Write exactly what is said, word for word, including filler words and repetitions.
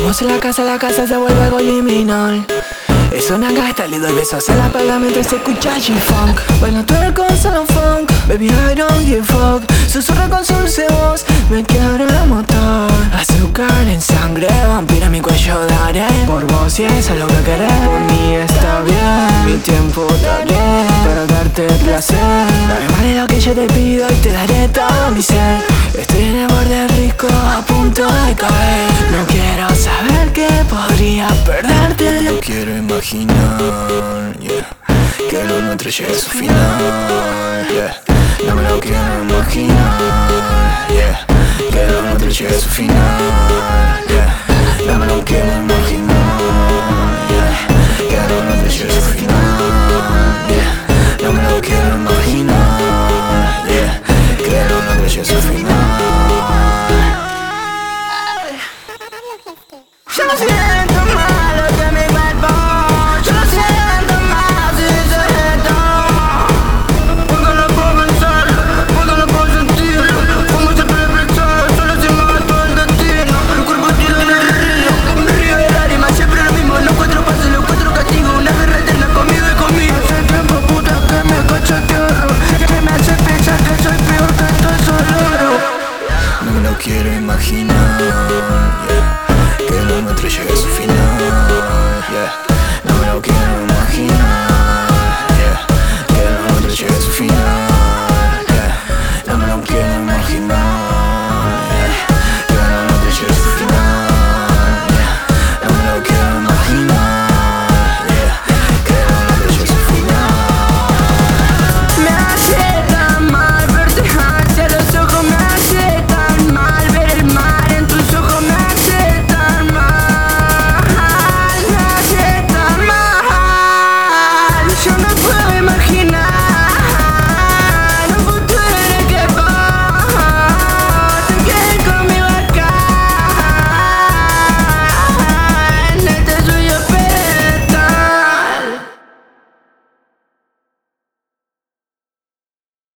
Estamos en la casa, la casa se vuelve algo liminal. Es una gasta, le doy besos a la pala mientras se escucha G-Funk. Bueno, tú eres con solo funk, baby I don't give a fuck. Susurra con su voz, me quiebra el motor. Azúcar en sangre, vampira en mi cuello daré. Por vos y eso es lo que querés. Por mí está bien, mi tiempo daré para darte placer. Dame más de lo que yo te pido y te daré todo mi ser. Estoy en el borde risco, a punto de caer. No quiero saber que podría perderte. No quiero imaginar, yeah, que lo nuestro llegue a su final, yeah. No me lo quiero imaginar, yeah, que lo nuestro llegue a su final, yeah. No me lo quiero imaginar.